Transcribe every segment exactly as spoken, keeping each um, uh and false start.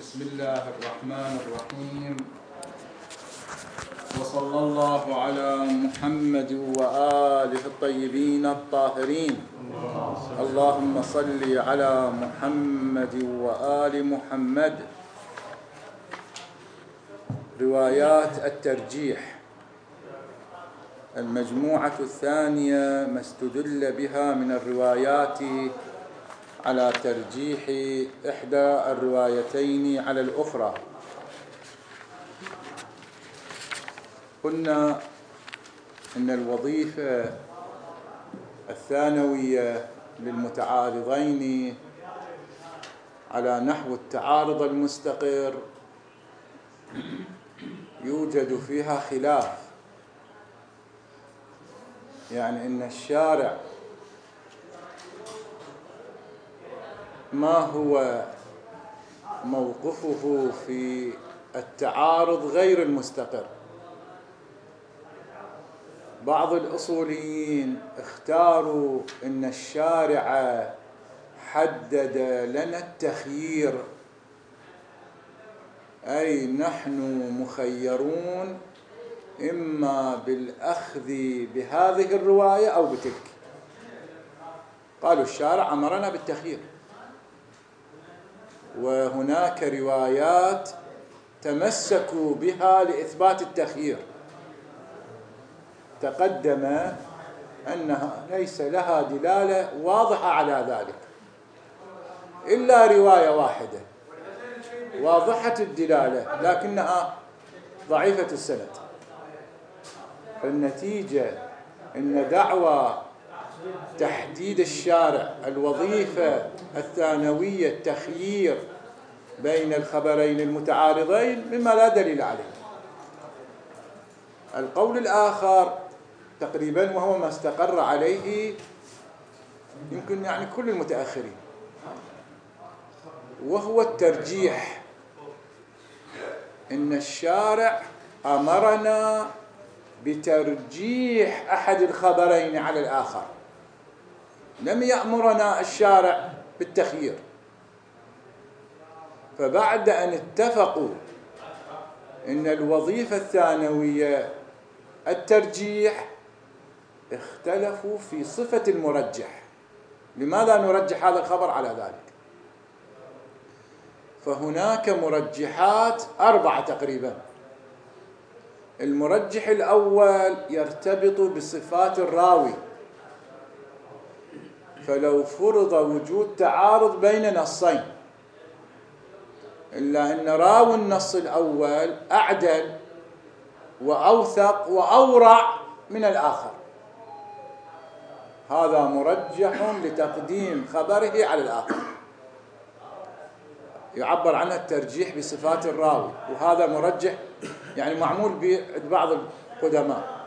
بسم الله الرحمن الرحيم، وصلى الله على محمد وآله الطيبين الطاهرين. اللهم صل على محمد وآل محمد. روايات الترجيح المجموعة الثانية، ما استدل بها من الروايات على ترجيح إحدى الروايتين على الأخرى. قلنا إن الوظيفة الثانوية للمتعارضين على نحو التعارض المستقر يوجد فيها خلاف، يعني إن الشارع ما هو موقفه في التعارض غير المستقر. بعض الأصوليين اختاروا إن الشارع حدد لنا التخيير، أي نحن مخيرون إما بالأخذ بهذه الرواية أو بتلك. قالوا الشارع أمرنا بالتخيير، وهناك روايات تمسكوا بها لإثبات التخيير، تقدم أنها ليس لها دلالة واضحة على ذلك إلا رواية واحدة واضحة الدلالة لكنها ضعيفة السند. النتيجة أن دعوى تحديد الشارع الوظيفة الثانوية التخيير بين الخبرين المتعارضين مما لا دليل عليه. القول الآخر تقريبا وهو ما استقر عليه يمكن يعني كل المتأخرين، وهو الترجيح، إن الشارع أمرنا بترجيح أحد الخبرين على الآخر، لم يأمرنا الشارع بالتخيير. فبعد أن اتفقوا إن الوظيفة الثانوية الترجيح اختلفوا في صفة المرجح، لماذا نرجح هذا الخبر على ذلك؟ فهناك مرجحات أربعة تقريبا. المرجح الأول يرتبط بصفات الراوي، فلو فرض وجود تعارض بين نصين إلا أن راوي النص الأول أعدل وأوثق وأورع من الآخر، هذا مرجح لتقديم خبره على الآخر، يعبر عنه الترجيح بصفات الراوي، وهذا مرجح يعني معمول ببعض القدماء.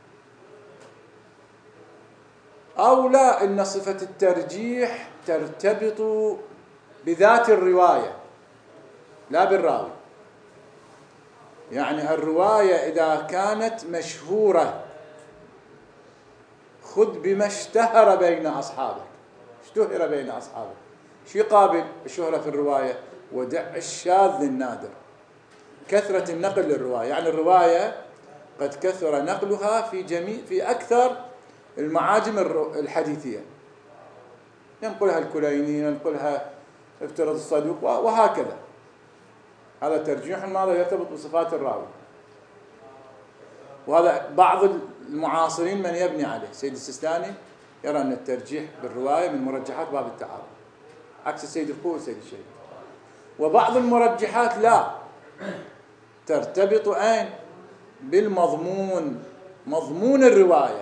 أو لا، إن صفة الترجيح ترتبط بذات الرواية لا بالراوي، يعني الرواية إذا كانت مشهورة خذ بما اشتهر بين أصحابه، اشتهر بين أصحابه، شو يقابل الشهرة في الرواية؟ ودع الشاذ النادر، كثرة النقل للرواية، يعني الرواية قد كثر نقلها في جميع في أكثر المعاجم الحديثية، ينقلها الكليني، ينقلها افترض الصدوق وهكذا. هذا ترجيح ماذا يرتبط بصفات الراوي، وهذا بعض المعاصرين من يبني عليه. سيد السيستاني يرى أن الترجيح بالرواية من مرجحات باب التعارض، عكس السيد القوي والسيد الشهيد. وبعض المرجحات لا، ترتبط أين؟ بالمضمون، مضمون الرواية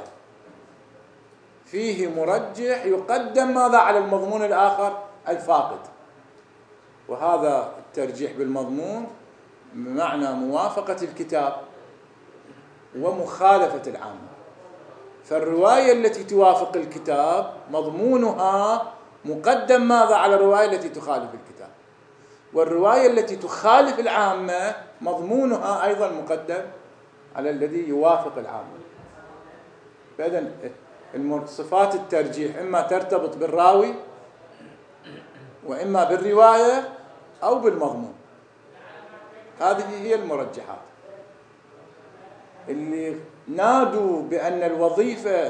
فيه مرجح يقدم ماذا على المضمون الآخر الفاقد، وهذا الترجيح بالمضمون بمعنى موافقة الكتاب ومخالفة العامة. فالرواية التي توافق الكتاب مضمونها مقدم ماذا على الرواية التي تخالف الكتاب، والرواية التي تخالف العامة مضمونها أيضا مقدم على الذي يوافق العامة. فإذن صفات الترجيح إما ترتبط بالراوي وإما بالرواية أو بالمضمون. هذه هي المرجحات اللي نادوا بأن الوظيفة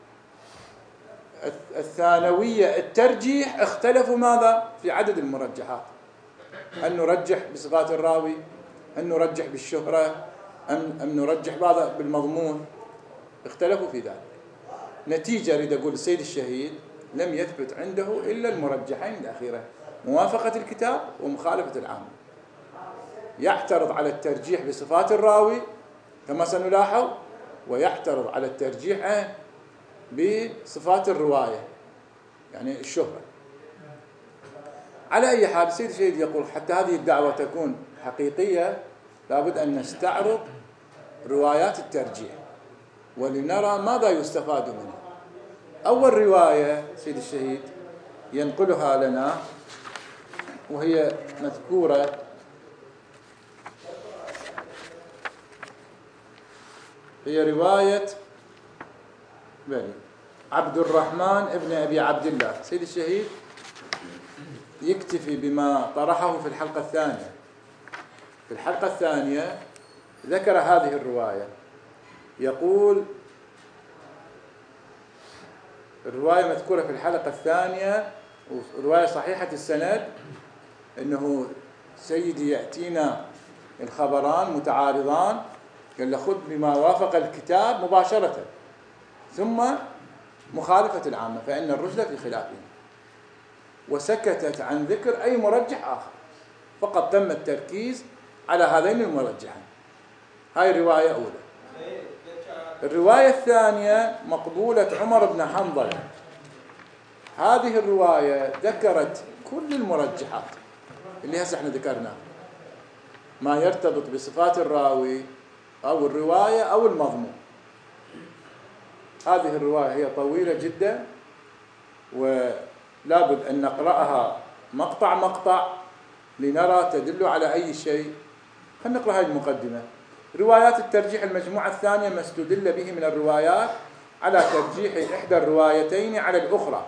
الثانوية الترجيح، اختلفوا ماذا؟ في عدد المرجحات، أن نرجح بصفات الراوي، أن نرجح بالشهرة، أم, أم نرجح بعض بالمضمون، اختلفوا في ذلك. نتيجة أريد أقول السيد الشهيد لم يثبت عنده إلا المرجحين الأخيرة، موافقة الكتاب ومخالفة العامة. يعترض على الترجيح بصفات الراوي كما سنلاحظ، ويعترض على الترجيح بصفات الرواية يعني الشهرة. على أي حال السيد الشهيد يقول حتى هذه الدعوة تكون حقيقية لابد أن نستعرض روايات الترجيح ولنرى ماذا يستفاد منها. أول رواية سيد الشهيد ينقلها لنا وهي مذكورة هي رواية بني عبد الرحمن ابن أبي عبد الله. سيد الشهيد يكتفي بما طرحه في الحلقة الثانية. في الحلقة الثانية ذكر هذه الرواية، يقول الرواية مذكورة في الحلقة الثانية ورواية صحيحة السند، إنه سيدي يأتينا الخبران متعارضان قال له خذ بما وافق الكتاب مباشرة ثم مخالفة العامة فإن الرشد في خلافهم، وسكتت عن ذكر أي مرجح آخر، فقط تم التركيز على هذين المرجحين. هاي رواية أولى. الرواية الثانية مقبولة عمر بن حنظلة. هذه الرواية ذكرت كل المرجحات اللي هسه احنا ذكرناها، ما يرتبط بصفات الراوي أو الرواية أو المضمون. هذه الرواية هي طويلة جدا ولابد أن نقرأها مقطع مقطع لنرى تدل على أي شيء. خلينا نقرأ هذه المقدمة. روايات الترجيح المجموعة الثانية ما استدل به من الروايات على ترجيح إحدى الروايتين على الأخرى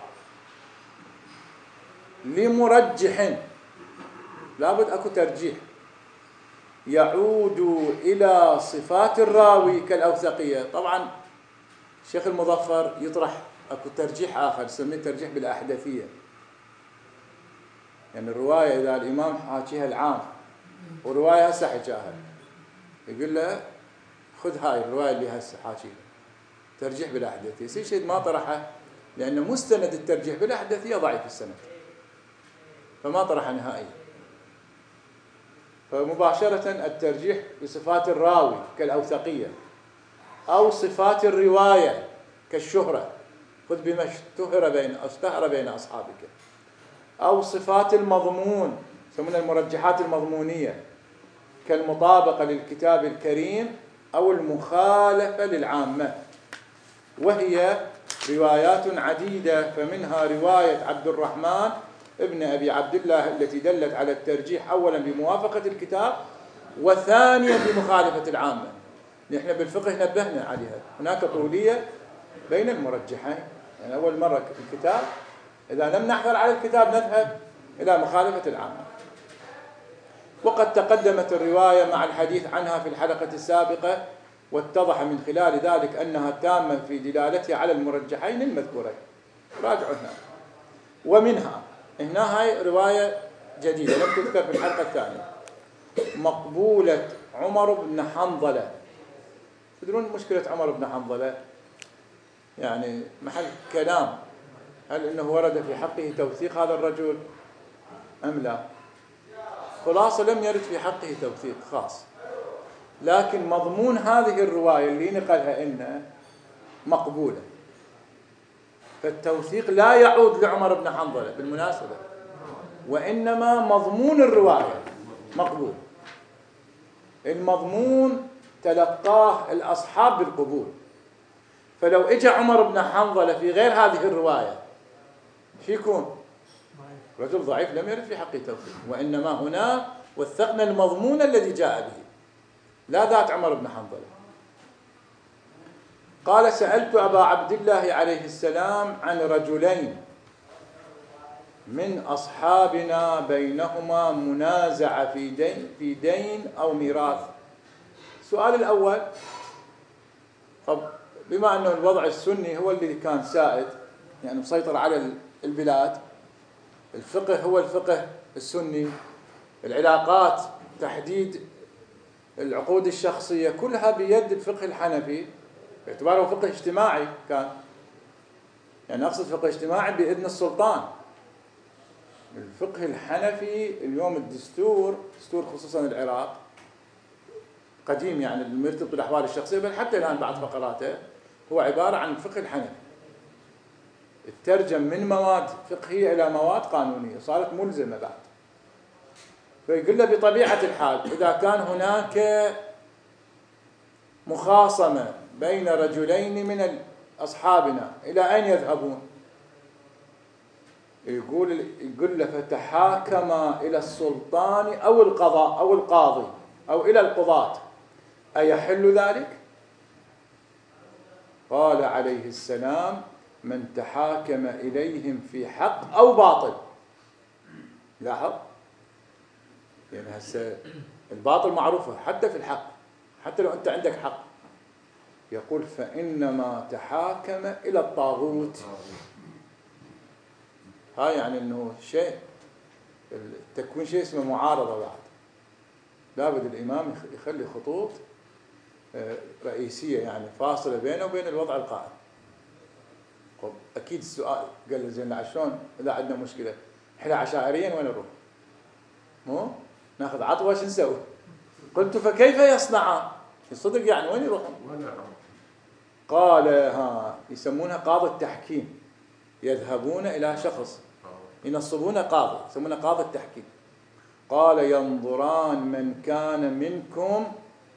لمرجح، لابد أكو ترجيح يعود إلى صفات الراوي كالأوثقية. طبعا الشيخ المظفر يطرح أكو ترجيح آخر يسميه ترجيح بالأحدثية، يعني الرواية إذا الإمام حاكيها العام ورواية هسه حكاها يقول له خذ هاي الرواية اللي هسه حاكيها ترجيح بالأحدثية. سي شيء ما طرحه لأن مستند الترجيح بالأحدثية ضعيف السند فما طرح نهائيا، فمباشرة الترجيح بصفات الراوي كالأوثقية أو صفات الرواية كالشهرة، خذ بما اشتهر بين اشتهر بين أصحابك، أو صفات المضمون يسمونها المرجحات المضمونية كالمطابقة للكتاب الكريم أو المخالفة للعامة، وهي روايات عديدة. فمنها رواية عبد الرحمن ابن أبي عبد الله التي دلت على الترجيح أولا بموافقة الكتاب وثانيا بمخالفة العامة. نحن بالفقه نبهنا عليها، هناك طولية بين المرجحين، يعني أول مرة في الكتاب إذا لم نحضر على الكتاب نذهب إلى مخالفة العامة. وقد تقدمت الرواية مع الحديث عنها في الحلقة السابقة، واتضح من خلال ذلك أنها تامة في دلالتها على المرجحين المذكورين. راجعوا هنا. ومنها هنا هاي رواية جديدة لم تذكر في الحلقة الثانية، مقبولة عمر بن حنظلة. تدرون مشكلة عمر بن حنظلة يعني محل كلام، هل إنه ورد في حقه توثيق هذا الرجل أم لا؟ خلاصة لم يرد في حقه توثيق خاص، لكن مضمون هذه الرواية اللي نقلها إنه مقبولة، فالتوثيق لا يعود لعمر بن حنظلة بالمناسبة، وإنما مضمون الرواية مقبول. المضمون تلقاه الأصحاب بالقبول، فلو اجى عمر بن حنظلة في غير هذه الرواية شو يكون؟ رجل ضعيف لم يرد في حقه توثيق، وإنما هنا وثقنا المضمون الذي جاء به لا ذات عمر بن حنظلة. قال سألت أبا عبد الله عليه السلام عن رجلين من أصحابنا بينهما منازعة في دين, في دين أو ميراث. السؤال الأول، طب بما أنه الوضع السني هو اللي كان سائد يعني مسيطر على البلاد، الفقه هو الفقه السني، العلاقات تحديد العقود الشخصية كلها بيد الفقه الحنفي باعتباره فقه اجتماعي كان، يعني أقصد فقه اجتماعي بإذن السلطان. الفقه الحنفي اليوم الدستور، دستور خصوصا العراق قديم يعني المرتبط بالأحوال الشخصية، بل حتى الآن بعض فقراته هو عبارة عن الفقه الحنفي، الترجم من مواد فقهية إلى مواد قانونية صارت ملزمة بعد. فيقول له بطبيعة الحال إذا كان هناك مخاصمة بين رجلين من أصحابنا إلى أين يذهبون؟ يقول يقول له فتحاكما إلى السلطان أو القضاء أو القاضي أو إلى القضاة، أيحل ذلك؟ قال عليه السلام من تحاكم إليهم في حق أو باطل. لاحظ يعني هسه الباطل معروفة حتى في الحق، حتى لو أنت عندك حق يقول فإنما تحاكم إلى الطاغوت. هاي يعني أنه شيء التكوين شيء اسمه معارضة بعد، لابد الإمام يخلي خطوط رئيسية يعني فاصلة بينه وبين الوضع القائم. أكيد السؤال قال زين عشان إذا عندنا مشكلة إحنا عشائريين وين نروح؟ مو ناخذ عطوة شو نسوي؟ قلت فكيف يصنعان؟ الصدق يعني وين يروحون؟ قال ها يسمونها قاضي التحكيم، يذهبون إلى شخص ينصبون قاضي يسمونه قاضي التحكيم. قال ينظران من كان منكم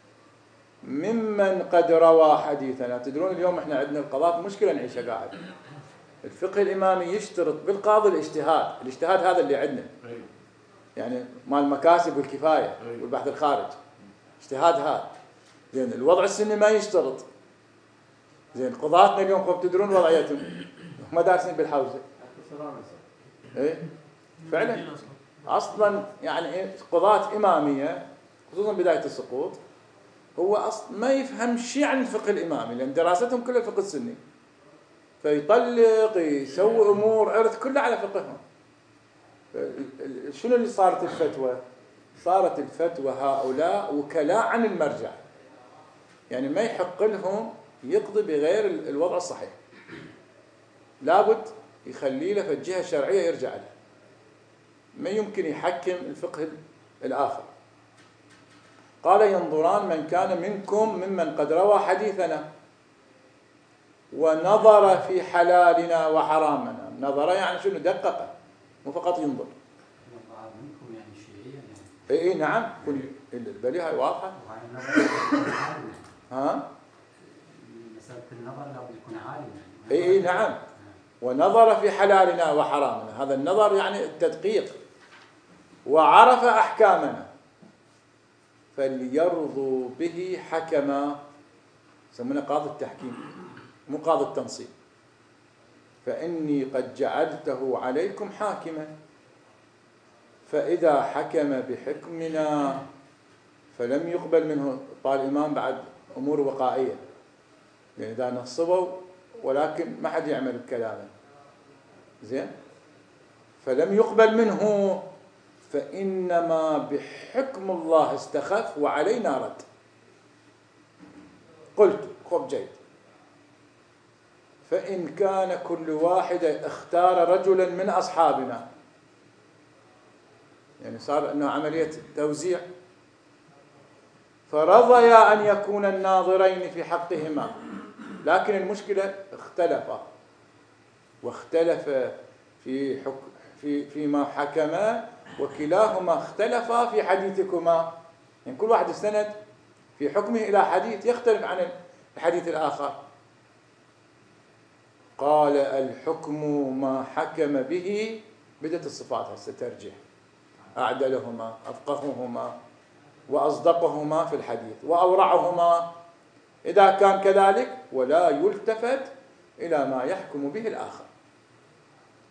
ممن قد روى حديثنا. تدرون اليوم احنا عندنا القضاء مشكلة نعيشها قاعد. الفقه الإمامي يشترط بالقاضي الاجتهاد، الاجتهاد هذا اللي عندنا يعني مال المكاسب والكفاية والبحث الخارج، اجتهاد هذا. زين الوضع السني ما يشترط. زين قضاتنا اليوم خب تدرون وضعيتهم ما دارسين بالحوزة. ايه فعلا اصلا يعني إيه قضاة إمامية خصوصا بداية السقوط هو أصلا ما يفهم شيء عن الفقه الإمامي لأن دراستهم كلها الفقه السني، فيطلق يسوي أمور إرث كلها على فقههم. شنو اللي صارت الفتوى؟ صارت الفتوى هؤلاء وكلاء عن المرجع، يعني ما يحق لهم يقضي بغير الوضع الصحيح، لابد يخلي له في الجهة الشرعية يرجع لها، ما يمكن يحكم الفقه الآخر. قال ينظران من كان منكم ممن قد روى حديثنا ونظر في حلالنا وحرامنا. نظر يعني شنو؟ دقق مو فقط ينظر. منكم يعني شيعيا يعني. اي اي نعم البلي هاي واضحة. ها؟ مسألة النظر لابد يكون عالم يعني. اي اي نعم. ونظر في حلالنا وحرامنا، هذا النظر يعني التدقيق. وعرف أحكامنا فليرضوا به حكما، يسمونه قاضي التحكيم مو قاضي التنصيب. فإني قد جعلته عليكم حاكما، فإذا حكم بحكمنا فلم يقبل منه. قال الإمام بعد أمور وقائية يعني إذا نصبوا ولكن ما حد يعمل كلامه زين فلم يقبل منه فإنما بحكم الله استخف وعلينا رد. قلت خب جيد، فإن كان كل واحد اختار رجلا من أصحابنا، يعني صار أنه عملية توزيع، فرضيا أن يكون الناظرين في حقهما، لكن المشكلة اختلفا واختلف في حكم في فيما حكما وكلاهما اختلفا في حديثكما، يعني كل واحد استند في حكمه إلى حديث يختلف عن الحديث الآخر. قال الحكم ما حكم به، بدت الصفات هسه ترجح، أعدلهما أفقههما وأصدقهما في الحديث وأورعهما إذا كان كذلك، ولا يلتفت إلى ما يحكم به الآخر.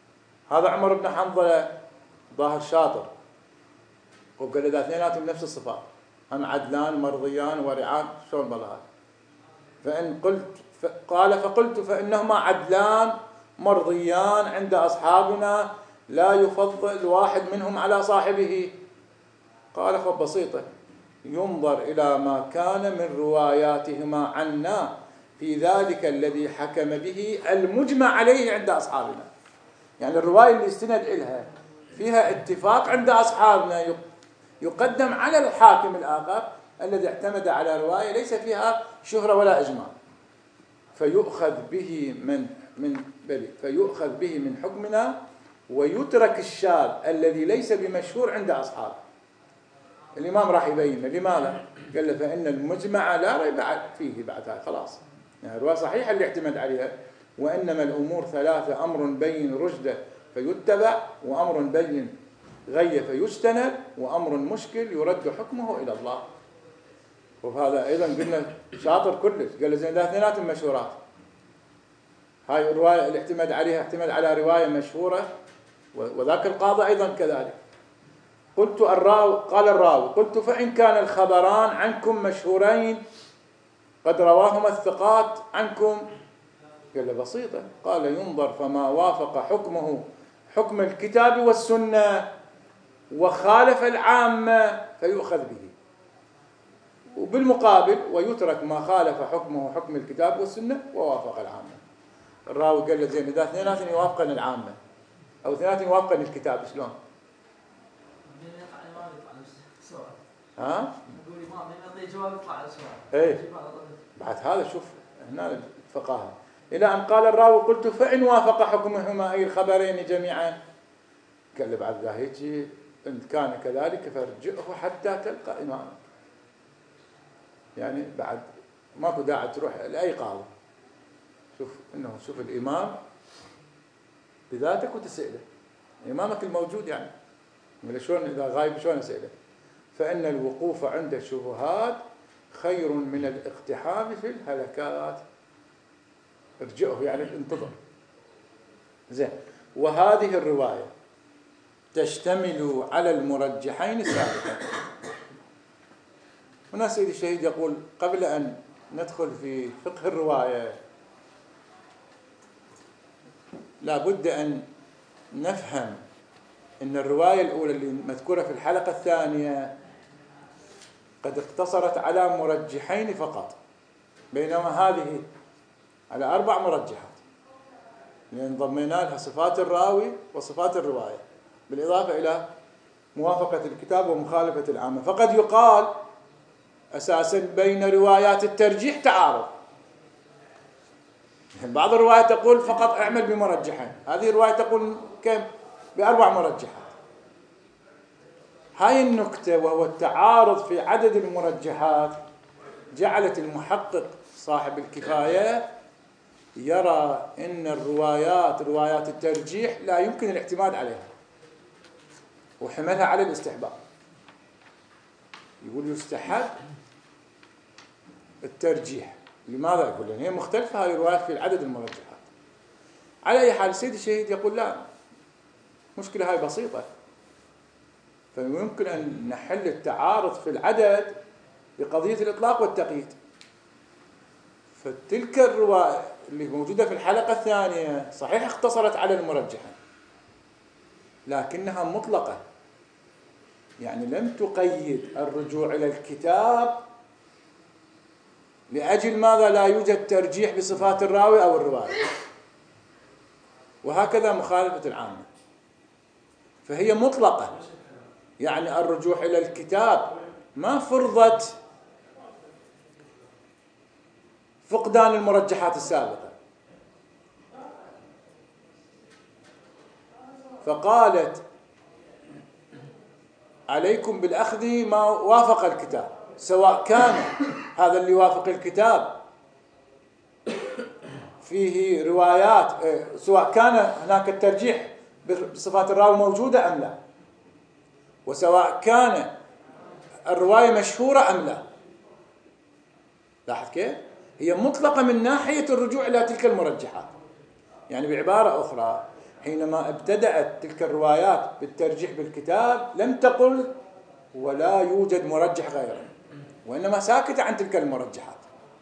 هذا عمر بن حنظلة ظاهر شاطر، وقال إذا اثنيناتهم نفس الصفات هم عدلان مرضيان ورعان شلون بلا؟ فإن قلت قال فقلت فإنهما عدلان مرضيان عند أصحابنا لا يفضل واحد منهم على صاحبه. قال فبسيطة، ينظر إلى ما كان من رواياتهما عنا في ذلك الذي حكم به المجمع عليه عند أصحابنا. يعني الرواية اللي استند إلها فيها اتفاق عند أصحابنا يقدم على الحاكم الآخر الذي اعتمد على رواية ليس فيها شهرة ولا إجماع، فيؤخذ به من من بلي فيؤخذ به من حكمنا ويترك الشاذ الذي ليس بمشهور عند أصحابه. الإمام راح يبين لماذا؟ قال له فإن المجمع لا ريب فيه بعد هاي خلاص، يعني الرواية صحيحة اللي اعتمد عليها، وإنما الأمور ثلاثة: أمر بين رشده فيتبع، وأمر بين غي فيجتنب، وأمر مشكل يرد حكمه إلى الله. وهذا أيضا قلنا شاطر كلش، قال زين ده اثنيناتهم مشهورات. هاي الرواية اللي اعتمد عليها اعتمد على رواية مشهورة، وذاك القاضي أيضا كذلك. قلت الراوي قال الراوي قلت فإن كان الخبران عنكم مشهورين قد رواهما الثقات عنكم، قال بسيطة، قال ينظر فما وافق حكمه حكم الكتاب والسنة وخالف العامة فيؤخذ به، وبالمقابل ويترك ما خالف حكمه حكم الكتاب والسنة ووافق العامة. الراوي قال له زين إذا اثنيناتهم يوافقن العامة أو اثنيناتهم يوافقن الكتاب شلون؟ ها؟ يقول الإمام من يعطي جواب يطلع على السؤال. إيه. بعد هذا شوف هنا الفقاهة. إلى أن قال الراوي قلت فإن وافق حكمهما أي الخبرين جميعا، قال له بعد ذا هيجي إن كان كذلك فارجعه حتى تلقى إمامك. يعني بعد ماكو داعي تروح لأي قاضي، شوف إنه شوف الإمام بذاتك وتسأله، إمامك الموجود يعني ولا شلون إذا غايب شلون أسأله. فإن الوقوف عند الشبهات خير من الاقتحام في الهلكات. ارجعه يعني انتظر. زين. وهذه الرواية تشتمل على المرجحين السابقين. هنا سيد الشهيد يقول قبل أن ندخل في فقه الرواية لا بد أن نفهم أن الرواية الأولى اللي مذكورة في الحلقة الثانية قد اقتصرت على مرجحين فقط، بينما هذه على أربع مرجحات، لأن ضمينا لها صفات الراوي وصفات الرواية بالإضافة إلى موافقة الكتاب ومخالفة العامة. فقد يقال أساسا بين روايات الترجيح تعارض، بعض الروايات تقول فقط اعمل بمرجحين، هذه الرواية تقول كم بأربع مرجحات. هاي النكتة وهو التعارض في عدد المرجحات جعلت المحقق صاحب الكفاية يرى أن الروايات روايات الترجيح لا يمكن الاعتماد عليها، وحملها على الاستحباب. يقول يستحب الترجيح. لماذا؟ يقول لأن هي مختلفة هاي الروايات في العدد المرجحات. على أي حال سيد الشهيد يقول لا، مشكلة هاي بسيطة، فيمكن أن نحل التعارض في العدد بقضية الإطلاق والتقييد. فتلك الرواية اللي موجودة في الحلقة الثانية صحيح اختصرت على المرجحة لكنها مطلقة، يعني لم تقيد الرجوع إلى الكتاب لأجل ماذا لا يوجد ترجيح بصفات الراوي أو الرواية، وهكذا مخالفة العامة. فهي مطلقة، يعني الرجوع إلى الكتاب ما فرضت فقدان المرجحات السابقة. فقالت عليكم بالأخذ ما وافق الكتاب، سواء كان هذا اللي وافق الكتاب فيه روايات، سواء كان هناك الترجيح بصفات الراوي موجودة أم لا، وسواء كان الرواية مشهورة أم لا. لاحظ كيف؟ هي مطلقة من ناحية الرجوع إلى تلك المرجحات. يعني بعبارة أخرى حينما ابتدأت تلك الروايات بالترجيح بالكتاب لم تقل ولا يوجد مرجح غيره، وإنما ساكت عن تلك المرجحات.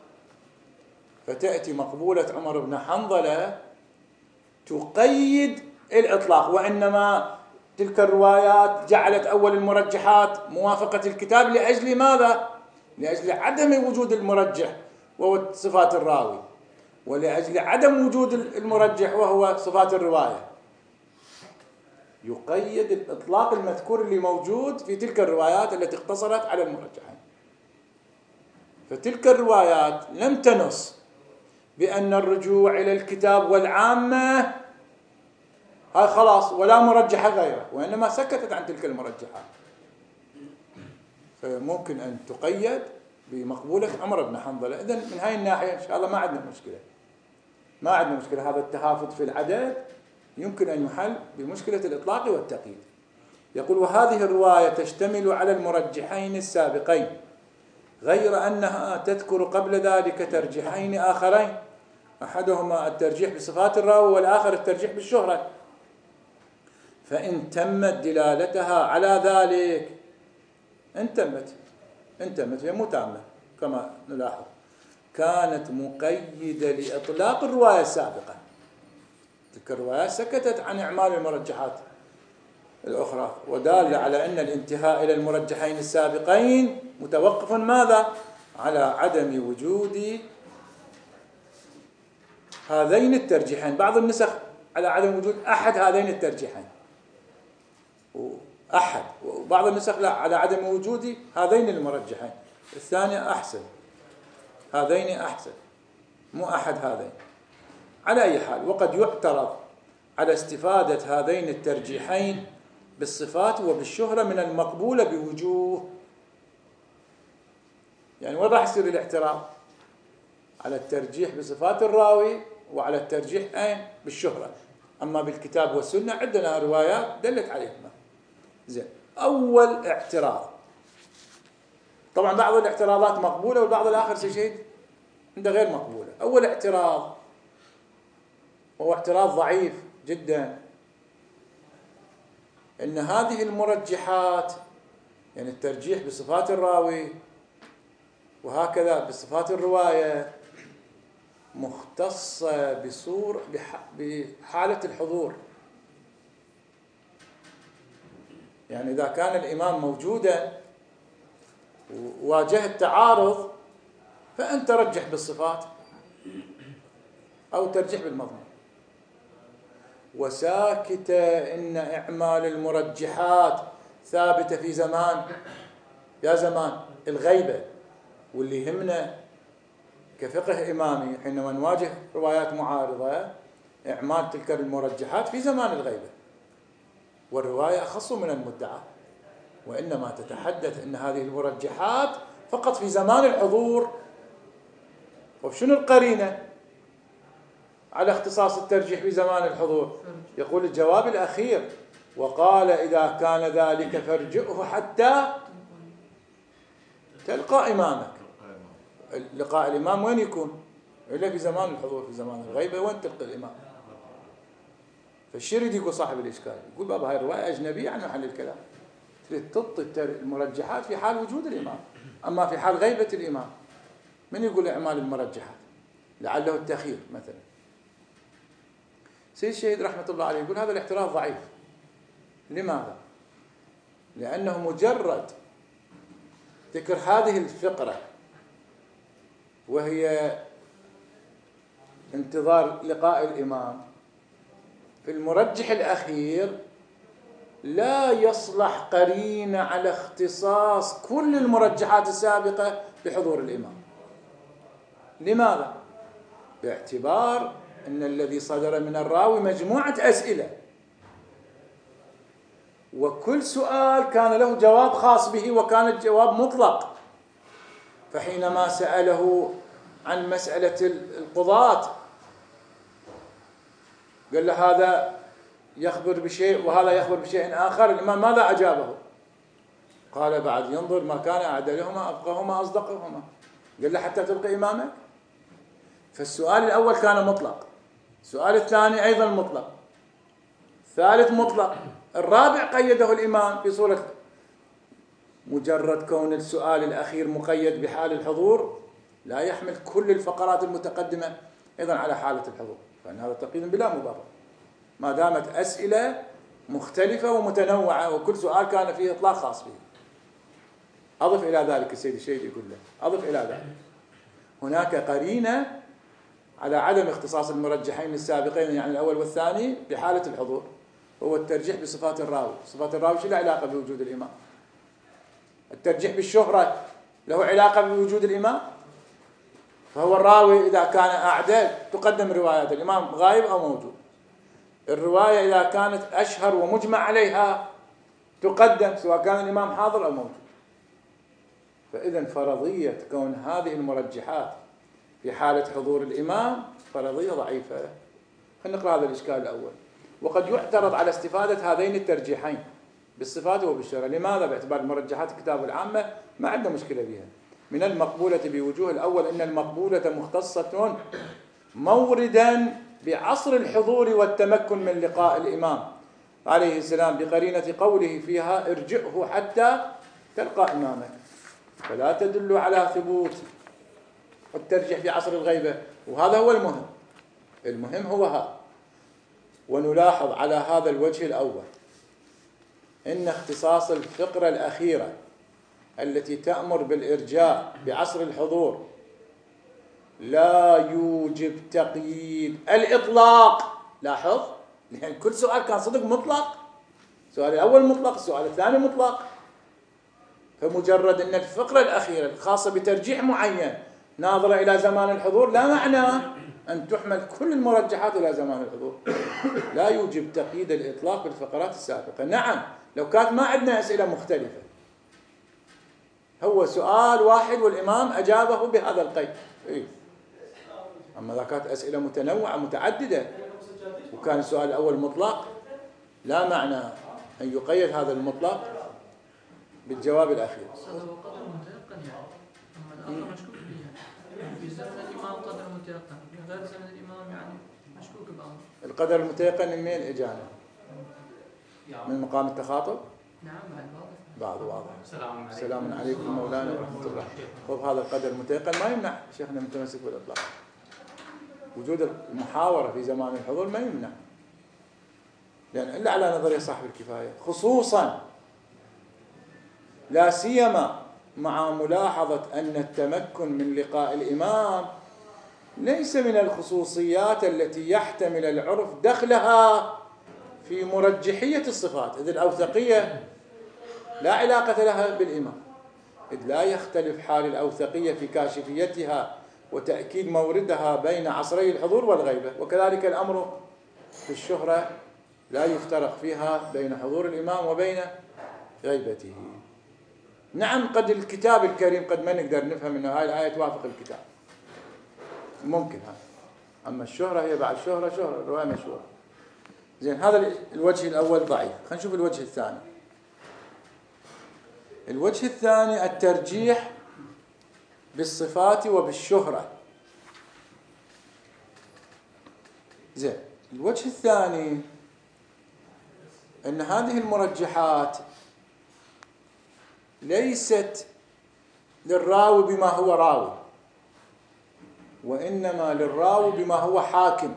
فتأتي مقبولة عمر بن حنظلة تقيد الإطلاق، وإنما تلك الروايات جعلت أول المرجحات موافقة الكتاب لأجل ماذا؟ لأجل عدم وجود المرجح وهو صفات الراوي، ولأجل عدم وجود المرجح وهو صفات الرواية. يقيد الإطلاق المذكور اللي موجود في تلك الروايات التي اقتصرت على المرجحين. فتلك الروايات لم تنص بأن الرجوع إلى الكتاب والعامة هاي خلاص ولا مرجح غيره، وإنما سكتت عن تلك المرجحات. فممكن أن تقيد بمقبولة عمر بن حنظلة. إذن من هاي الناحية إن شاء الله ما عندنا مشكلة، ما عندنا مشكلة. هذا التهافت في العدد يمكن أن يحل بمشكلة الإطلاق والتقييد. يقول: وهذه الرواية تشتمل على المرجحين السابقين، غير أنها تذكر قبل ذلك ترجيحين آخرين، أحدهما الترجيح بصفات الراوي والآخر الترجيح بالشهرة. فإن تمت دلالتها على ذلك، إن تمت إن تمت هي مو تامة كما نلاحظ، كانت مقيدة لإطلاق الرواية السابقة. تلك الرواية سكتت عن إعمال المرجحات الأخرى، ودال على أن الانتهاء إلى المرجحين السابقين متوقف ماذا؟ على عدم وجود هذين الترجيحين. بعض النسخ على عدم وجود أحد هذين الترجيحين، أحد، وبعض النسخ لا، على عدم وجود هذين المرجحين. الثانية أحسن، هذين أحسن، مو أحد هذين. على أي حال، وقد يعترض على استفادة هذين الترجيحين بالصفات وبالشهرة من المقبولة بوجوه. يعني وين راح يصير الاعتراض؟ على الترجيح بصفات الراوي وعلى الترجيح أين؟ بالشهرة. أما بالكتاب والسنة عندنا روايات دلت عليهما. زين، أول اعتراض، طبعا بعض الاعتراضات مقبولة والبعض الآخر شيء عنده غير مقبولة. أول اعتراض وهو اعتراض ضعيف جدا، إن هذه المرجحات، يعني الترجيح بصفات الراوي وهكذا بصفات الرواية، مختصة بصور بحالة الحضور. يعني إذا كان الإمام موجودا وواجه التعارض فأنت ترجح بالصفات أو ترجح بالمضمون. وساكتة إن إعمال المرجحات ثابتة في زمان، يا زمان الغيبة، واللي يهمنا كفقه إمامي حينما نواجه روايات معارضة إعمال تلك المرجحات في زمان الغيبة، والرواية أخص من المدعى، وإنما تتحدث أن هذه المرجحات فقط في زمان الحضور. وشنو القرينة على اختصاص الترجيح في زمان الحضور؟ يقول الجواب الأخير: وقال إذا كان ذلك فارجئه حتى تلقى إمامك. لقاء الإمام وين يكون؟ إلا في زمان الحضور، في زمان الغيبة وين تلقى الإمام؟ فالشريد يقول صاحب الإشكال، يقول بابا هاي الرواية أجنبية عن محل الكلام، تريد تبطل المرجحات في حال وجود الإمام، أما في حال غيبة الإمام من يقول إعمال المرجحات؟ لعله التأخير مثلا. سيد الشهيد رحمة الله عليه يقول هذا الاعتراض ضعيف. لماذا؟ لأنه مجرد ذكر هذه الفقرة وهي انتظار لقاء الإمام في المرجح الأخير لا يصلح قرينة على اختصاص كل المرجحات السابقة بحضور الإمام. لماذا؟ باعتبار أن الذي صدر من الراوي مجموعة أسئلة، وكل سؤال كان له جواب خاص به وكان الجواب مطلق. فحينما سأله عن مسألة القضاة قال له هذا يخبر بشيء وهذا يخبر بشيء آخر، الإمام ماذا أجابه؟ قال بعد ينظر ما كان أعدلهما أفقههما أصدقهما. قال له حتى تلقى إمامك. فالسؤال الأول كان مطلق، السؤال الثاني أيضا مطلق، الثالث مطلق. الرابع قيده الإمام في صورة مجرد كون السؤال الأخير مقيد بحال الحضور لا يحمل كل الفقرات المتقدمة أيضا على حالة الحضور، فإن هذا تقييد بلا مبرر ما دامت أسئلة مختلفة ومتنوعة وكل سؤال كان فيه إطلاق خاص به. أضف إلى ذلك السيد الشهيد يقول له أضف إلى ذلك هناك قرينة على عدم اختصاص المرجحين السابقين يعني الأول والثاني بحالة الحضور، هو الترجيح بصفات الراوي. صفات الراوي شو له علاقة بوجود الإمام؟ الترجيح بالشهرة له علاقة بوجود الإمام، فهو الراوي إذا كان أعدل تقدم روايات الإمام غائب أو موجود. الرواية إذا كانت أشهر ومجمع عليها تقدم سواء كان الإمام حاضر أو موجود. فإذا فرضية كون هذه المرجحات في حالة حضور الإمام فرضية ضعيفة. خلينا نقرأ هذا الإشكال الأول. وقد يعترض على استفادة هذين الترجيحين بالصفات وبالشرع. لماذا؟ باعتبار المرجحات الكتاب العامة ما عندنا مشكلة بها. من المقبولة بوجوه الأول إن المقبولة مختصة موردا بعصر الحضور والتمكن من لقاء الإمام عليه السلام بقرينة قوله فيها ارجئه حتى تلقى إمامك، فلا تدل على ثبوت الترجيح في عصر الغيبة. وهذا هو المهم. المهم هو هذا. ونلاحظ على هذا الوجه الأول إن اختصاص الفقرة الأخيرة التي تأمر بالإرجاء بعصر الحضور لا يوجب تقييد الإطلاق. لاحظ، لأن كل سؤال كان صدق مطلق، السؤال الأول مطلق، السؤال الثاني مطلق. فمجرد أن الفقرة الأخيرة الخاصة بترجيح معين ناظرة إلى زمان الحضور لا معنى أن تحمل كل المرجحات إلى زمان الحضور. لا يوجب تقييد الإطلاق بالفقرات السابقة. نعم لو كانت ما عندنا أسئلة مختلفة، هو سؤال واحد والإمام أجابه بهذا القيد، إيه؟ أما إذا كانت أسئلة متنوعة متعددة وكان السؤال الأول مطلق لا معنى أن يقيد هذا المطلق بالجواب الأخير. هذا هو قدر متيقن يعني، أما الآخر مشكوك فيه يعني. في زمن الإمام قدر متيقن، في غير زمن الإمام يعني مشكوك بأمر. القدر المتيقن من مين إجانا؟ من مقام التخاطب؟ نعم بعد واضح. بعد واضح. السلام عليكم. السلام عليكم مولانا ورحمة الله. خذ هذا القدر المتيقن ما يمنع شيخنا متمسك بالإطلاق. وجود المحاورة في زمان الحضور ما يمنع، لأن إلا على نظرية صاحب الكفاية، خصوصا لا سيما مع ملاحظة أن التمكن من لقاء الإمام ليس من الخصوصيات التي يحتمل العرف دخلها في مرجحية الصفات، إذ الأوثقية لا علاقة لها بالإمام، إذ لا يختلف حال الأوثقية في كاشفيتها وتأكيد موردها بين عصري الحضور والغيبة. وكذلك الأمر في الشهرة لا يفترق فيها بين حضور الإمام وبين غيبته. نعم قد الكتاب الكريم قد ما نقدر نفهم أن هاي الآية توافق الكتاب، ممكن هذا. أما الشهرة هي بعد شهرة شهرة، الرواية مشهورة. زين، هذا الوجه الأول ضعيف. خلينا نشوف الوجه الثاني. الوجه الثاني الترجيح بالصفات وبالشهرة. زين، الوجه الثاني أن هذه المرجحات ليست للراوي بما هو راوي، وإنما للراوي بما هو حاكم.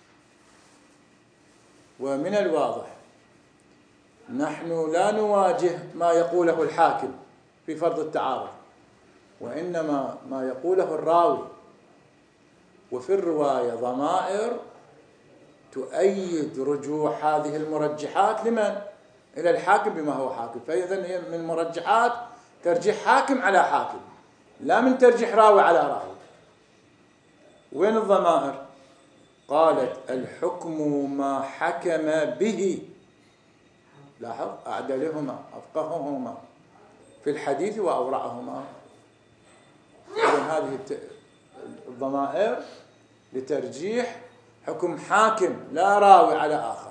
ومن الواضح نحن لا نواجه ما يقوله الحاكم في فرض التعارض، وإنما ما يقوله الراوي. وفي الرواية ضمائر تؤيد رجوع هذه المرجحات لمن؟ إلى الحاكم بما هو حاكم. فإذا هي من مرجحات ترجيح حاكم على حاكم، لا من ترجيح راوي على راوي. وين الضمائر؟ قالت الحكم ما حكم به، لاحظ، أعدلهما أفقههما في الحديث وأورعهما. إذن هذه الضمائر لترجيح حكم حاكم لا راوي على آخر.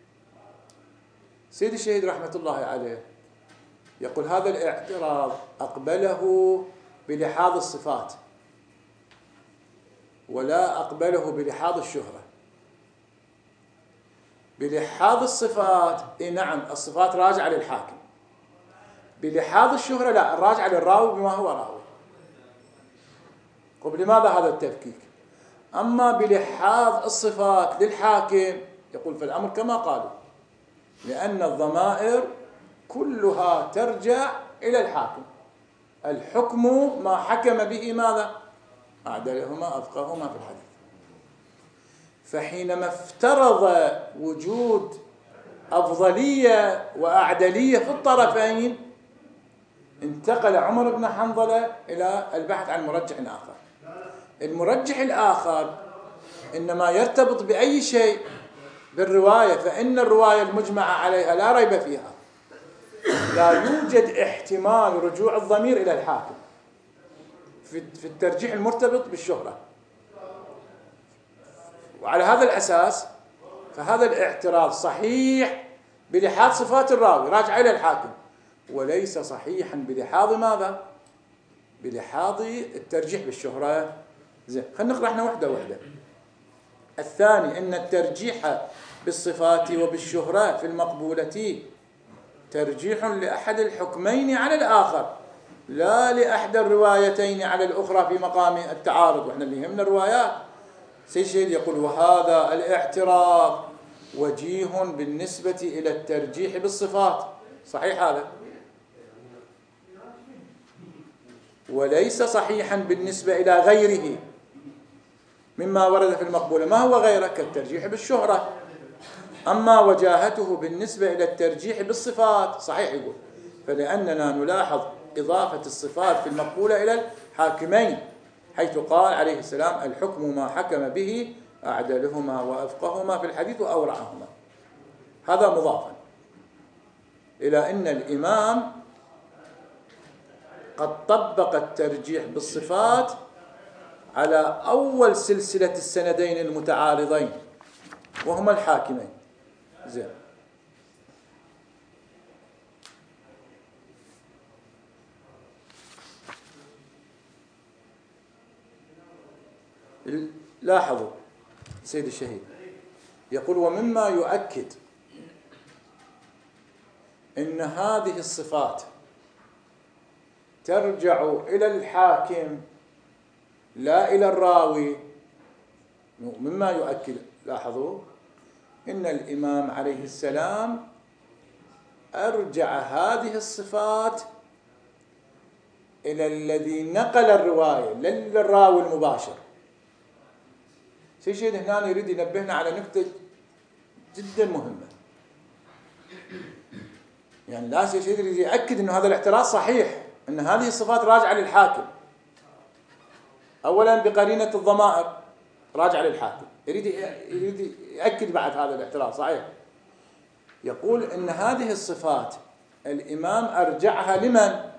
سيد الشهيد رحمة الله عليه يقول هذا الاعتراض أقبله بلحاظ الصفات ولا أقبله بلحاظ الشهرة. بلحاظ الصفات إيه نعم الصفات راجعة للحاكم، بلحاظ الشهرة لا، الراجعة للراوي بما هو راوي. طيب لماذا هذا التفكيك؟ أما بلحاظ الصفات للحاكم يقول فالأمر كما قالوا، لأن الضمائر كلها ترجع إلى الحاكم، الحكم ما حكم به ماذا؟ أعدلهما أفقههما في الحديث. فحينما افترض وجود أفضلية وأعدلية في الطرفين انتقل عمر بن حنظلة إلى البحث عن مرجح آخر. المرجح الآخر إنما يرتبط بأي شيء بالرواية، فإن الرواية المجمعة عليها لا ريب فيها، لا يوجد احتمال رجوع الضمير إلى الحاكم في الترجيح المرتبط بالشهرة. وعلى هذا الأساس فهذا الاعتراض صحيح بلحاظ صفات الراوي راجع إلى الحاكم، وليس صحيحا بلحاظ ماذا؟ بلحاظ الترجيح بالشهرة. زين، خلينا نقرأ احنا وحدة وحدة. الثاني أن الترجيح بالصفات وبالشهرة في المقبولة ترجيح لأحد الحكمين على الآخر، لا لأحد الروايتين على الأخرى في مقام التعارض. وإحنا اللي يهمنا الروايات. سيد شيد يقول وهذا الاعتراض وجيه بالنسبة إلى الترجيح بالصفات، صحيح هذا، وليس صحيحا بالنسبة إلى غيره مما ورد في المقبولة. ما هو غيره؟ كالترجيح بالشهرة. أما وجاهته بالنسبة إلى الترجيح بالصفات صحيح يقول، فلأننا نلاحظ إضافة الصفات في المقبولة إلى الحاكمين، حيث قال عليه السلام الحكم ما حكم به أعدلهما وأفقههما في الحديث وأورعهما. هذا مضافا إلى أن الإمام قد طبق الترجيح بالصفات على أول سلسلة السندين المتعارضين وهما الحاكمين. زين، لاحظوا سيد الشهيد يقول ومما يؤكد إن هذه الصفات ترجع إلى الحاكم لا إلى الراوي، مما يؤكد، لاحظوا إن الإمام عليه السلام أرجع هذه الصفات إلى الذي نقل الرواية لا للراوي المباشر. سيد هنا يريد ينبهنا على نقطة جدا مهمة، يعني لا سيد يريد يأكد أن هذا الاعتراض صحيح، أن هذه الصفات راجعة للحاكم، أولا بقرينة الضمائر راجعة للحاكم، يريد يريد يأكد بعد هذا الاعتراض صحيح. يقول أن هذه الصفات الإمام أرجعها لمن؟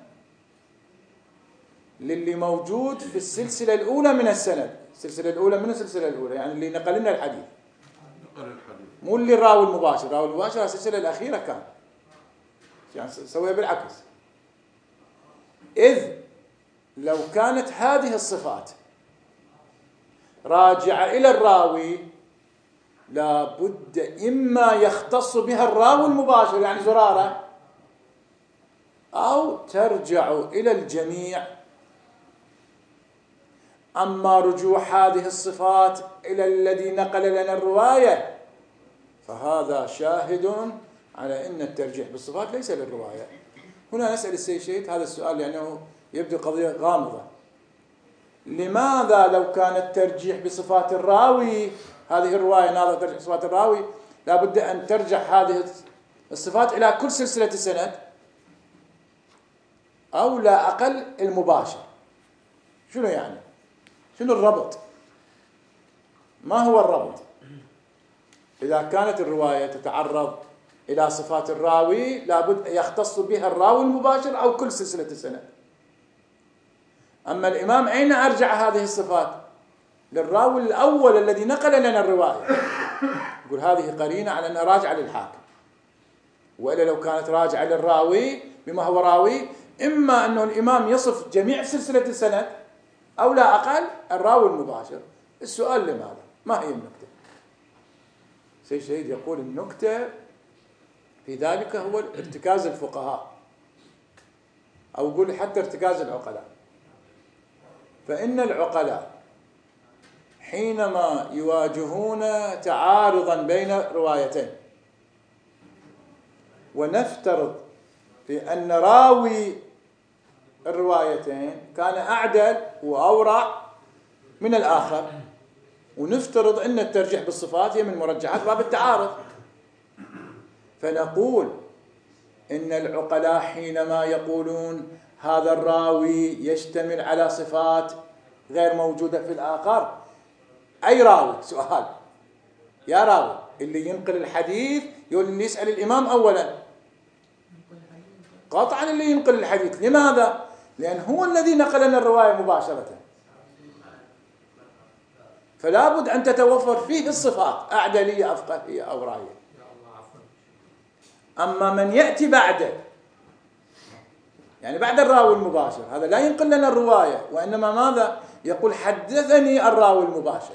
للي موجود في السلسلة الأولى من السند. السلسلة الأولى من السلسلة الأولى يعني اللي نقل لنا الحديث، مو اللي الراوي المباشر. الراوي المباشر السلسلة الأخيرة كان يعني سويها بالعكس. إذ لو كانت هذه الصفات راجعة إلى الراوي لابد إما يختص بها الراوي المباشر يعني زرارة، أو ترجع إلى الجميع. أما رجوع هذه الصفات إلى الذي نقل لنا الرواية فهذا شاهد على أن الترجيح بالصفات ليس للرواية. هنا نسأل السيد شيخ هذا السؤال لأنه يبدو قضية غامضة. لماذا لو كان الترجيح بصفات الراوي، هذه الرواية ناظرة ترجيح بصفات الراوي، لابد أن ترجع هذه الصفات إلى كل سلسلة السند أو لا أقل المباشر؟ شنو يعني؟ شنو الربط؟ ما هو الربط؟ إذا كانت الرواية تتعرض إلى صفات الراوي لابد يختص بها الراوي المباشر أو كل سلسلة السند. أما الإمام أين أرجع هذه الصفات؟ للراوي الأول الذي نقل لنا الرواية. يقول هذه قرينة على أنها راجعة للحاكم، وإلا لو كانت راجعة للراوي بما هو راوي إما أنه الإمام يصف جميع سلسلة السند أو لا أقل الراوي المباشر. السؤال لماذا؟ ما هي النقطة؟ سيد شهيد يقول النكتة في ذلك هو ارتكاز الفقهاء، أو يقول حتى ارتكاز العقلاء. فإن العقلاء حينما يواجهون تعارضا بين روايتين، ونفترض في أن راوي الروايتين كان أعدل وأورع من الآخر، ونفترض أن الترجيح بالصفات هي من مرجحات باب التعارض، فنقول إن العقلاء حينما يقولون هذا الراوي يشتمل على صفات غير موجودة في الآخر، أي راوي؟ سؤال، يا راوي اللي ينقل الحديث يقول اللي يسأل الإمام أولا، قطعا اللي ينقل الحديث. لماذا؟ لأن هو الذي نقل لنا الرواية مباشرة، فلا بد أن تتوفر فيه الصفات، أعدلية أفقهية أو راية. أما من يأتي بعده، يعني بعد الراوي المباشر، هذا لا ينقل لنا الرواية، وإنما ماذا؟ يقول حدثني الراوي المباشر.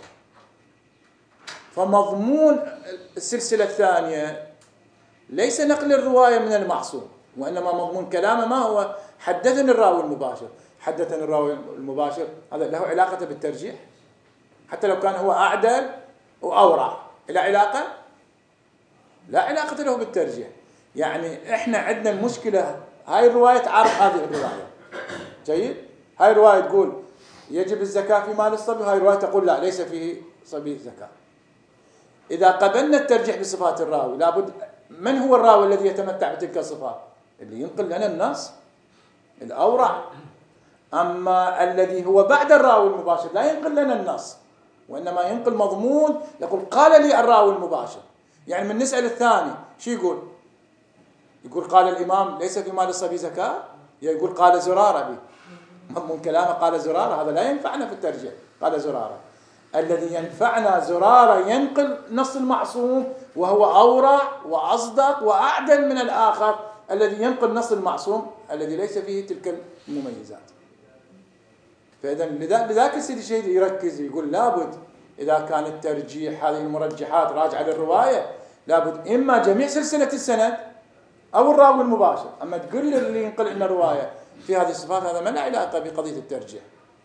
فمضمون السلسلة الثانية ليس نقل الرواية من المعصوم، وإنما مضمون كلامه ما هو؟ حدثني الراوي المباشر. حدثني الراوي المباشر هذا له علاقة بالترجيح؟ حتى لو كان هو أعدل وأورع، لا علاقة؟ لا علاقة له بالترجيح. يعني إحنا عندنا المشكلة، هاي الرواية تعارض هذه الرواية، جيد؟ هاي الرواية تقول يجب الزكاة في مال الصبي، وهاي الرواية تقول لا، ليس فيه صبي زكاة. إذا قبلنا الترجيح بصفات الراوي، لابد من هو الراوي الذي يتمتع بتلك الصفات؟ اللي ينقل لنا النص الأورع. أما الذي هو بعد الراوي المباشر لا ينقل لنا النص، وإنما ينقل مضمون، يقول قال لي الراوي المباشر. يعني من نسأل الثاني شو يقول؟ يقول قال الإمام ليس في مال الصبي زكاة، يقول قال زرارة به، مضمون كلامه قال زرارة، هذا لا ينفعنا في الترجيح. قال زرارة، الذي ينفعنا زرارة ينقل نص المعصوم، وهو أورع وأصدق وأعدل من الآخر الذي ينقل نص المعصوم الذي ليس فيه تلك المميزات. فإذا لذاك السيد الشهيد يركز يقول لابد إذا كان الترجيح هذه المرجحات راجعة للرواية، لابد إما جميع سلسلة السند أو الراوي المباشر. أما تقول لي اللي ينقل لنا الرواية في هذه الصفات، هذا ما له علاقة بقضية الترجيح.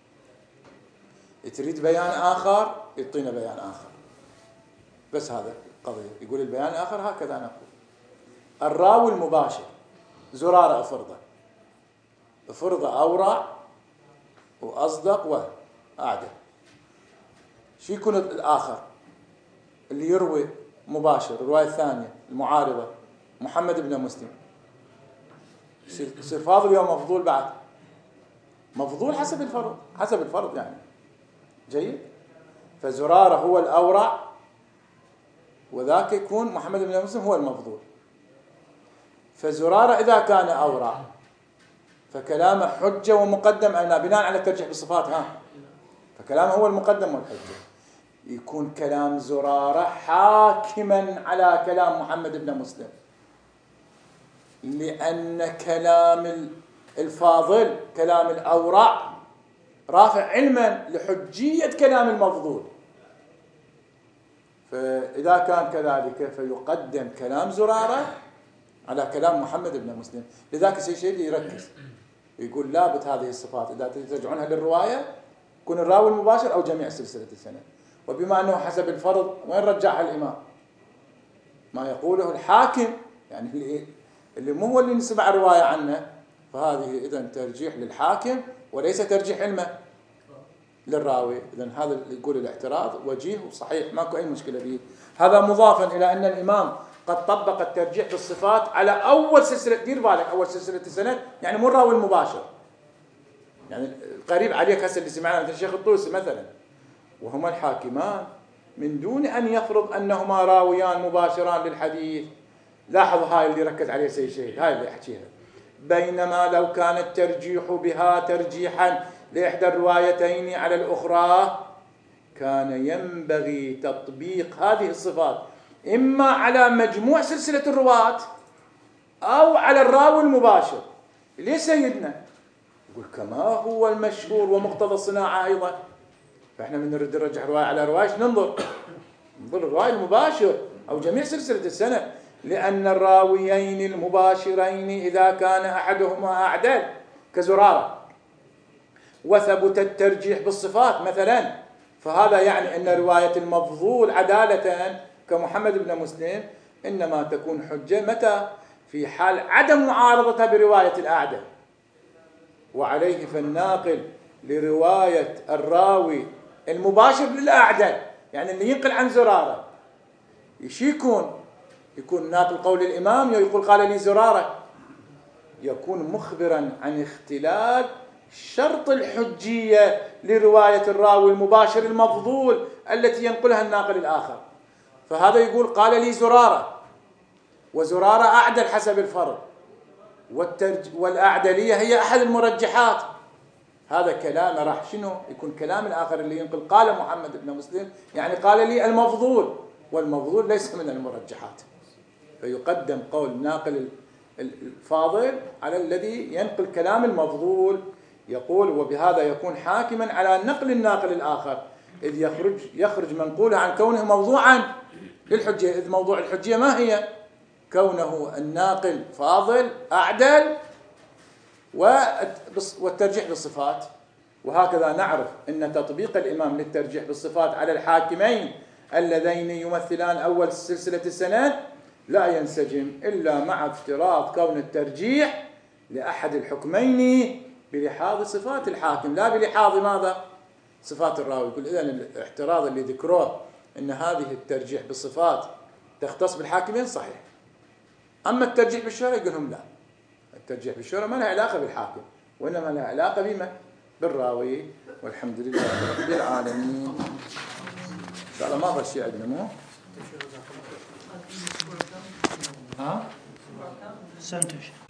تريد بيان آخر يعطينا بيان آخر، بس هذا القضية. يقول البيان الآخر هكذا نقول: الراوي المباشر زرارة أفرضه أفرضه أورع وأصدق وأعدل. شو يكون الآخر اللي يروي مباشر الرواية الثانية المعارضة؟ محمد بن مسلم يصير فاضل يوم مفضول بعد، مفضول حسب الفرض، حسب الفرض يعني، جيد. فزرارة هو الأورع، وذاك يكون محمد بن مسلم هو المفضول. فزرارة إذا كان أورع فكلامه حجة ومقدم، أنا بناء على الترجيح بالصفات، ها فكلامه هو المقدم والحجة. يكون كلام زرارة حاكما على كلام محمد بن مسلم، لأن كلام الفاضل كلام الأورع رافع علما لحجية كلام المفضول. فإذا كان كذلك فيقدم كلام زرارة على كلام محمد بن مسلم. لذلك الشيء يركز يقول لابد هذه الصفات إذا ترجعونها للرواية يكون الراوي المباشر أو جميع سلسلة السند. وبما أنه حسب الفرض وين رجعها الإمام؟ ما يقوله الحاكم، يعني اللي, اللي مو هو اللي نسمع الرواية عنه، فهذه إذن ترجيح للحاكم وليس ترجيح علمه للراوي. إذن هذا اللي يقول الاعتراض وجيه وصحيح، ماكو أي مشكلة به. هذا مضافا إلى أن الإمام قد طبق الترجيح بالصفات على أول سلسلة. دير بالك، أول سلسلة السند يعني مو الراوي المباشر، يعني قريب عليك هسه اللي سمعنا مثل الشيخ الطوسي مثلا، وهما الحاكمان من دون أن يفرض أنهما راويان مباشران للحديث. لاحظوا هاي اللي ركز عليه سيد الشهيد، هاي اللي أحكيها. بينما لو كان الترجيح بها ترجيحا لإحدى الروايتين على الأخرى كان ينبغي تطبيق هذه الصفات إما على مجموع سلسلة الرواة أو على الراوي المباشر. ليه سيدنا؟ يقول كما هو المشهور ومقتضى الصناعة أيضا. فإحنا من نريد نرجع رواية على رواية ننظر ننظر الرواية المباشر أو جميع سلسلة السند، لأن الراويين المباشرين إذا كان أحدهما أعدل كزرارة وثبت الترجيح بالصفات مثلا، فهذا يعني أن رواية المفضول عدالة كمحمد بن مسلم إنما تكون حجة متى؟ في حال عدم معارضتها برواية الأعدل. وعليه فالناقل لرواية الراوي المباشر للأعدل، يعني اللي ينقل عن زرارة، يشي يكون يكون ناقل قول الإمام يقول قال لي زرارة، يكون مخبرا عن اختلال شرط الحجية لرواية الراوي المباشر المفضول التي ينقلها الناقل الآخر. فهذا يقول قال لي زرارة، وزرارة أعدل حسب الفرض، والترج والأعدلية هي أحد المرجحات. هذا كلام راح شنو يكون كلام الآخر اللي ينقل قال محمد بن مسلم، يعني قال لي المفضول، والمفضول ليس من المرجحات، فيقدم قول ناقل الفاضل على الذي ينقل كلام المفضول. يقول وبهذا يكون حاكما على نقل الناقل الآخر، إذ يخرج يخرج منقوله عن كونه موضوعا للحجية، إذ موضوع الحجية ما هي؟ كونه الناقل فاضل أعدل والترجيح بالصفات. وهكذا نعرف أن تطبيق الإمام للترجيح بالصفات على الحاكمين اللذين يمثلان أول سلسلة السند لا ينسجم إلا مع افتراض كون الترجيح لأحد الحكمين بلحاظ صفات الحاكم لا بلحاظ ماذا؟ صفات الراوي. يقول إذن الاحتراض اللي ذكروه أن هذه الترجيح بالصفات تختص بالحاكمين صحيح، أما الترجيح بالشهرة يقولهم لا، الترجيح بالشهرة ما لها علاقة بالحاكم، وإنما لها علاقة بما؟ بالراوي. والحمد لله رب العالمين. إن شاء الله ما ظل شيء عندنا مو؟ ها؟